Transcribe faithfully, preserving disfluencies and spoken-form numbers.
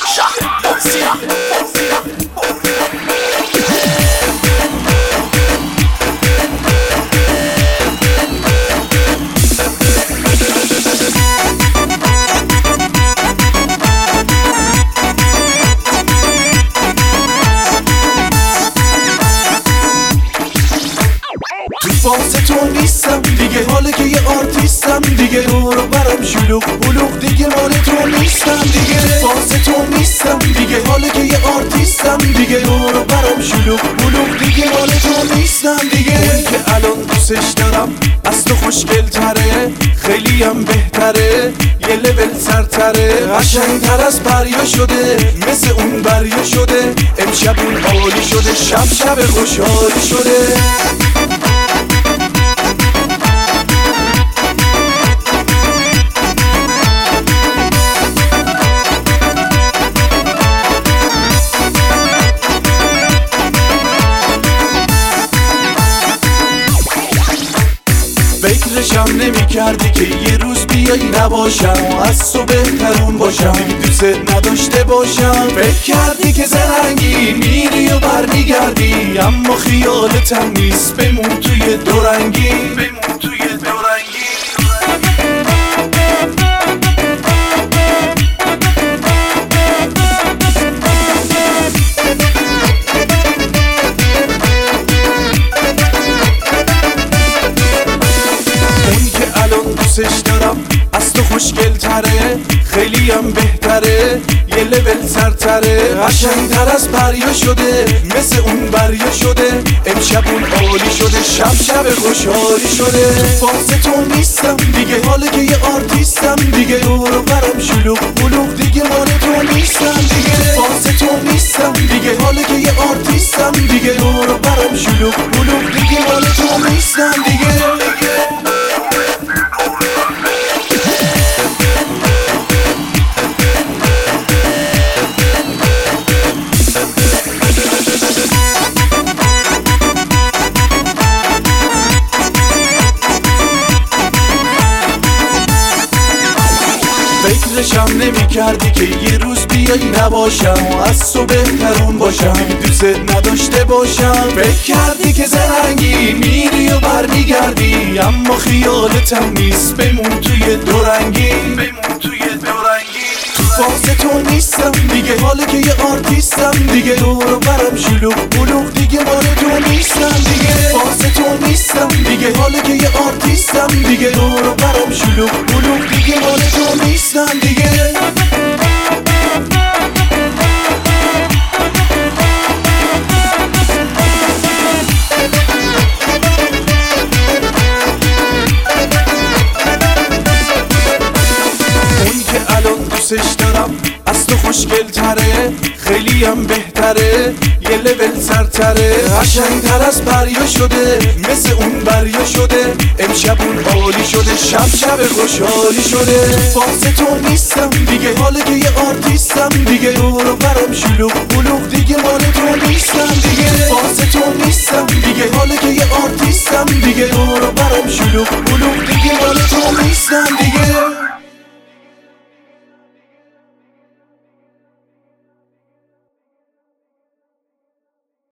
فاز تو نیستم دیگه، حاله که یه آرتیستم دیگه، دورو برم شلوغ بلوغ دیگه، مال تو نیستم دیگه. فاز تو نیستم دیگه، حاله که یه آرتیستم دیگه، دورو برم شلوغ بلوغ دیگه، مال تو نیستم دیگه. اون که الان دوستش دارم از تو خوشگل تره، خیلی هم بهتره، یه لول سرتره، قشنگ تر از بریا شده، مثل اون بریا شده، امشب اون عالی شده، شب شب خوشحالی شده. فکرشم نمی کردی که یه روز بیایی نباشم، از تو بهترون باشم، دوست نداشته باشم. فکر کردی که زرنگی میری و برمیگردی، اما خیالتم نیست، بمون توی دورنگی، بمون توی دورنگی. دوستش دارم از تو خوشگل تره، خیلی هم بهتره، یه لول سرتره، قشنگ تر از بریا شده، مثل اون بریا شده، امشب اون عالی شده، شب شب خوشحالی شده. فاز تو نیستم دیگه، حاله که یه آرتیستم دیگه، دورو برم شلوغ بلوغ دیگه، مال تو نیستم دیگه. فاز تو نیستم دیگه، حاله که یه آرتیستم دیگه، دورو برم شلوغ بلوغ دیگه، مال تو نیستم دیگه. فکرشم نمی کردی که یه روز بیایی نباشم، از تو بهترون باشم، دوست نداشته باشم. فکر کردی که زرنگی میری و برمیگردی، اما خیالتم نیست، بمون توی دورنگی، بمون توی دورنگی. فاز تو نیستم دیگه، حاله که یه آرتیستم دیگه، دورو برم شلوغ بلوغ دیگه، مال تو نیستم دیگه. فاز تو نیستم دیگه، حاله که یه آرتیستم دیگه، دورو برم شلوغ بلوغ دیگه، مال تو نیستم دیگه. دوستش دارم از تو خوشگل تره، خیلی هم بهتره، یه لول سرتره، قشنگ تر از بریا شده، مثل اون بریا شده، امشب اون عالی شده، شب شب خوشحالی شده. فاز تو نیستم دیگه، حاله که یه آرتیستم دیگه، دورو برم شلوغ بلوغ دیگه، مال تو نیستم دیگه. فاز تو نیستم دیگه، حاله که یه آرتیستم دیگه، دورو برم شلوغ بلوغ دیگه، مال تو نیستم دیگه.